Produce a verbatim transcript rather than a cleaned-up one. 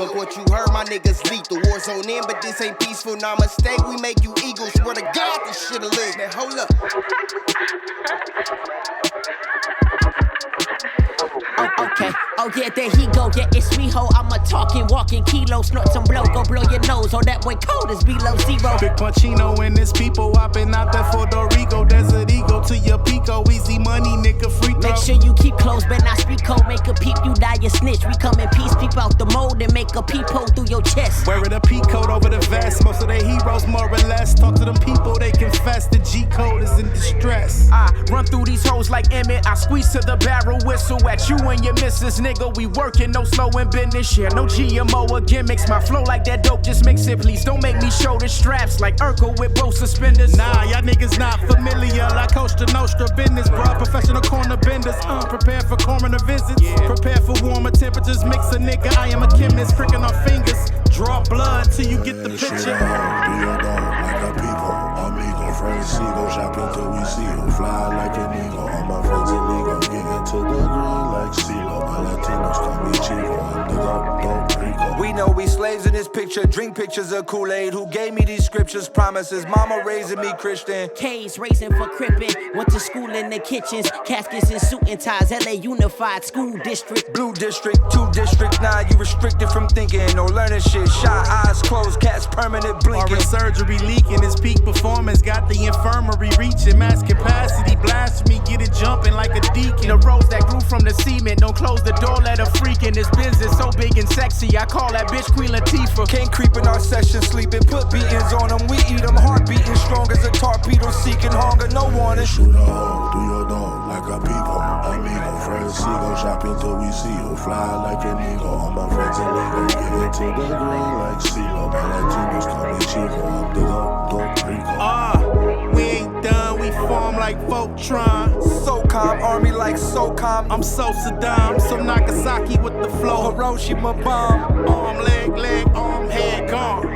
Fuck what you heard, my niggas lethal. War zone in, but this ain't peaceful. Namaste, we make you eagles. Swear to God, this shit'll live. Now hold up. Oh, okay. Oh yeah, there he go. Yeah, it's me, ho. I'm a talking, walking kilo. Snort some blow, go blow your nose. Oh, that boy cold is below zero. Big Punchino and his people hopping out there for Dorigo. Desert Eagle to your Pico. Easy money, nigga, free throw. Make sure you keep close, but not speak cold. Make a peep, you die, you snitch. We come in peace, peep out the mold and make a peephole through your chest. Wearing a P coat over the vest. Most of their heroes more or less. Talk to them people, they confess the G code is in distress. I run through these hoes like Emmett. I squeeze to the barrel, whistle at you and your missus, nigga. We working, no slowing business. Yeah, no G M O or gimmicks. My flow like that dope, just mix it, please. Don't make me show the straps like Urkel with both suspenders. Nah, y'all niggas not familiar. Like Costa Nostra business, bruh. Professional corner benders. Uh, prepare for coroner visits. Yeah. Prepare for warmer temperatures. Mix a nigga. I am a chemist. Pricking our fingers. Draw blood till you get the picture. Do your dog like a people. Amigo, friends, see go shopping till we see you. Fly like an eagle. All my friends illegal. Get into the green like CeeLo. My Latinos call me Chico. I'm the dope, dope, Rico. We know we slaves in this picture. Drink pictures of Kool-Aid. Who gave me these scriptures? Promises. Mama raising me Christian. K's raising for crippin'. Went to school in the kitchens. Caskets and suit and ties. L A Unified School District. Blue District, two District. Nah, you restricted from thinking or learning shit. Shy eyes closed. Cats permanent blinking. Or surgery leaking. His peak performance. Got the infirmary reaching mass capacity. Blasphemy. Get it jumping like a deacon. The rose that grew from the cement. Don't close the door, let her freak in. This business so big and sexy. I call that bitch Queen Latifah. Can't creep in our session, sleeping. Put beatings on them. We eat them. Heart beating strong as a torpedo. Seeking hunger. No warning. Shoot a hole, do your dog like a people. Amigo, friends, see go shopping till we see you. Fly like an eagle. All my friends illegal. Get into the green like CeeLo. My Latinos call me Chico. I'm the dope, dope, Rico. Ah, uh, we ain't done. We form like Voltron. So calm, army like so calm. I'm so Saddam, so Nagasaki with the flow. Hiroshima bomb. Arm, leg, leg, arm, head gone.